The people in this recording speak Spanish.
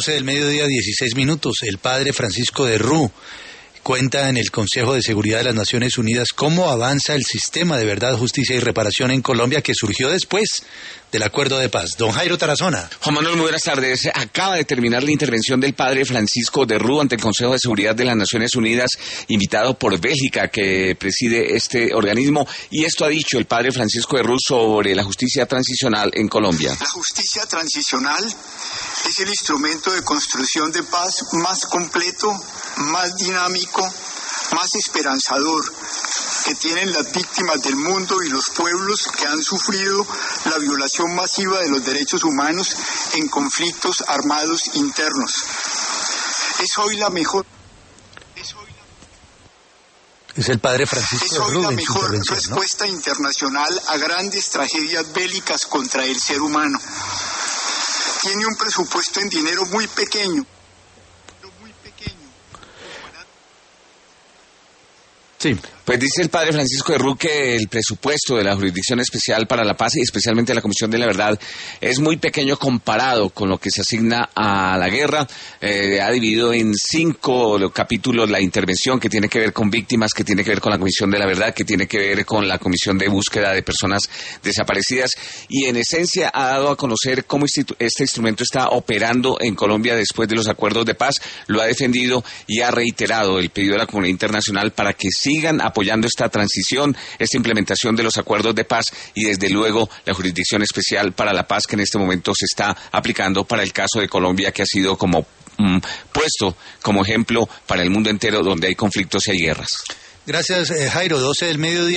12 del mediodía, 16 minutos. El padre Francisco de Rú cuenta en el Consejo de Seguridad de las Naciones Unidas cómo avanza el sistema de verdad, justicia y reparación en Colombia que surgió después del acuerdo de paz. Don Jairo Tarazona. Juan Manuel, muy buenas tardes. Acaba de terminar la intervención del padre Francisco de Rú ante el Consejo de Seguridad de las Naciones Unidas, invitado por Bélgica, que preside este organismo, y esto ha dicho el padre Francisco de Rú sobre la justicia transicional en Colombia. La justicia transicional es el instrumento de construcción de paz más completo, más dinámico, más esperanzador que tienen las víctimas del mundo y los pueblos que han sufrido la violación masiva de los derechos humanos en conflictos armados internos. Es hoy la mejor... Es el padre Francisco de Rú en su intervención, ¿no? Respuesta internacional a grandes tragedias bélicas contra el ser humano. Tiene un presupuesto en dinero muy pequeño. Sí. Pues dice el padre Francisco de Rú que el presupuesto de la Jurisdicción Especial para la Paz y especialmente de la Comisión de la Verdad es muy pequeño comparado con lo que se asigna a la guerra. Ha dividido en 5 capítulos la intervención que tiene que ver con víctimas, que tiene que ver con la Comisión de la Verdad, que tiene que ver con la Comisión de Búsqueda de Personas Desaparecidas, y en esencia ha dado a conocer cómo este instrumento está operando en Colombia después de los acuerdos de paz. Lo ha defendido y ha reiterado el pedido de la comunidad internacional para que sigan apoyando esta transición, esta implementación de los acuerdos de paz y desde luego la Jurisdicción Especial para la Paz que en este momento se está aplicando para el caso de Colombia, que ha sido como puesto como ejemplo para el mundo entero donde hay conflictos y hay guerras. Gracias, Jairo. 12 del mediodía.